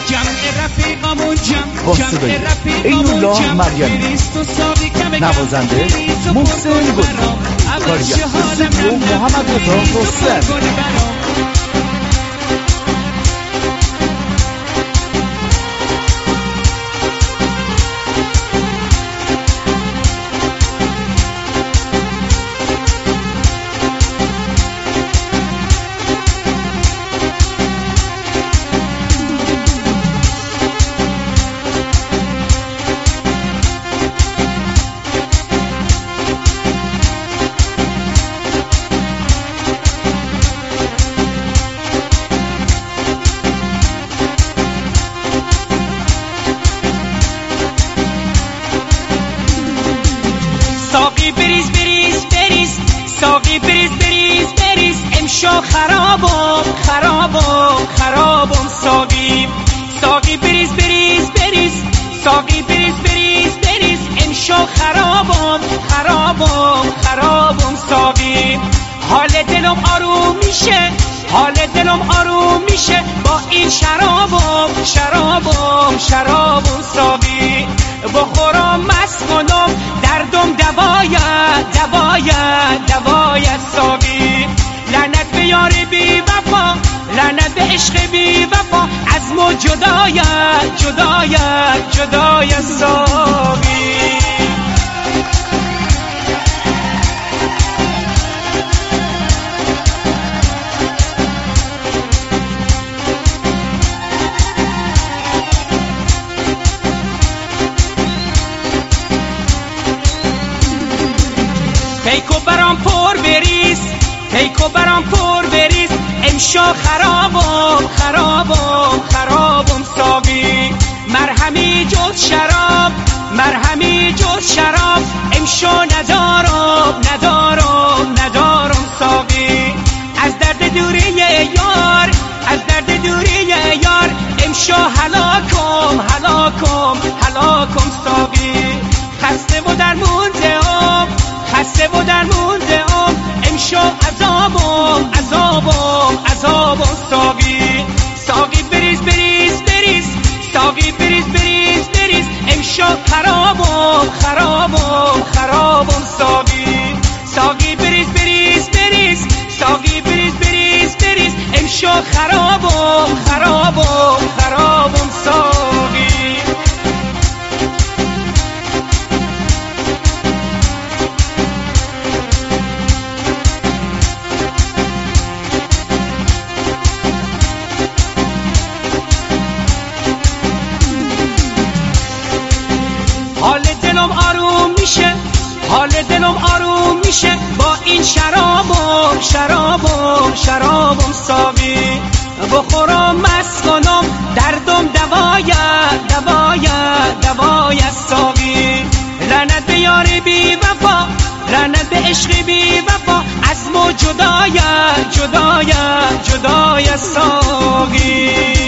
جمع رفیقامون با صدای اینالله مریمی، نوازنده محسن گلی، کارگردان استودیو محمد رضا رستم. ساقی بریز بریز بریز، ساقی بریز بریز بریز، امشو خرابم خرابم خرابم ساقی. ساقی بریز بریز بریز، ساقی بریز بریز بریز، امشو خرابم خرابم خرابم ساقی. حال دلم آروم میشه، حال دلم آروم میشه با این شرابم شرابم شرابم ساقی. بخورم مست کنم دردم دواید دواید دواید ساقی. لعنت به یار بی وفا، لعنت به عشق بی وفا، از ما جداید جداید جداید ساقی. پیکو برام پر بریز، پیکو برام پر بریز، امشو خرابم خرابم خرابم ساقی. مرهمی جز شراب، مرهمی جز شراب، امشو ندارم ندارم ندارم ساقی. از درد دوری یار، از درد دوری یار، امشو هلاکم هلاکم هلاکم ساقی. خسته و درمونده ام، خسته و درمونده ام، امشو عذابم عذابم عذابم ساقی. ساقی بریز بریز بریز، ساقی بریز بریز بریز، امشو خرابم خرابم خرابم ساقی. ساقی بریز بریز بریز، ساقی بریز بریز بریز، امشو خرابم خرابم خرابم ساقی. حال دلم آروم میشه، حال دلم آروم میشه با این شرابم شرابم شرابم ساقی. بخورم مست کنم دردم دواید دواید دواید ساقی. لعنت به یار بی وفا، لعنت به عشق بی وفا، از ما جداید جداید جداید ساقی.